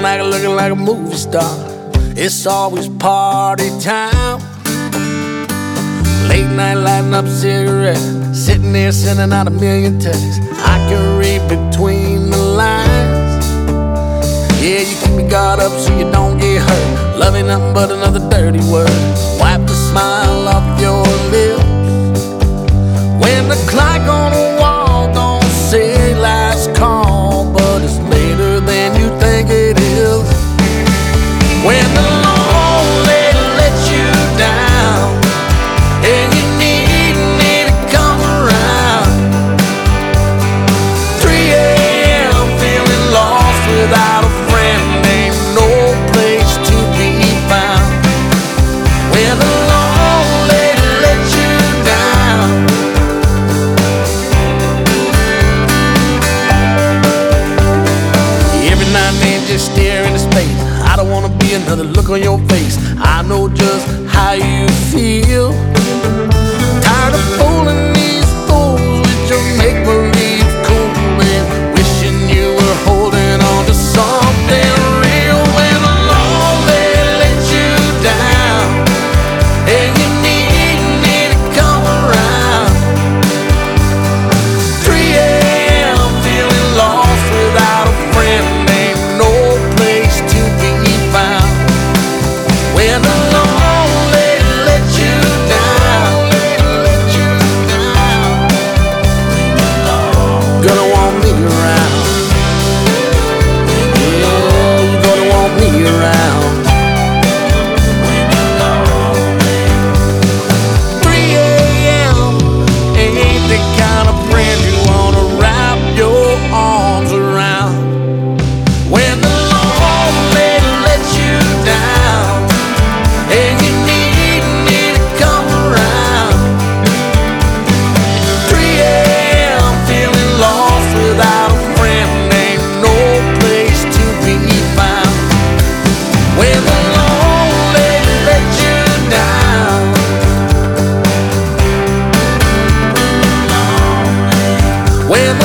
looking like a movie star. It's always party time. Late night lighting up cigarettes, sitting there sending out a million texts. I can read between the lines. Yeah, you keep your guard up so you don't get hurt. Love ain't nothing but another dirty word. Wipe the smile off your lips. When the clock on the wall don't say last call, but it's later than you think it is. When the lonely lets you down and you need me to come around. 3 a.m. feeling lost without a friend, ain't no place to be found. When the lonely lets you down. Every night and then just stare into space. I don't wanna be another look on your face. I know just how you feel. Tired of fooling these fools with your make-believe cool and wishing you were holding on to something real. When the lonely lets you down and you need me to come around. 3 a.m. feeling lost without a friend, ain't no place to be found. When the lonely lets you down, gonna want me around. Yeah, you're gonna want me around. 3 a.m. ain't the kind of friend you wanna wrap your arms around. When the lonely lets you down and you need me to come around. 3 a.m. feeling lost without a friend, ain't no place to be found. When the lonely lets you down. When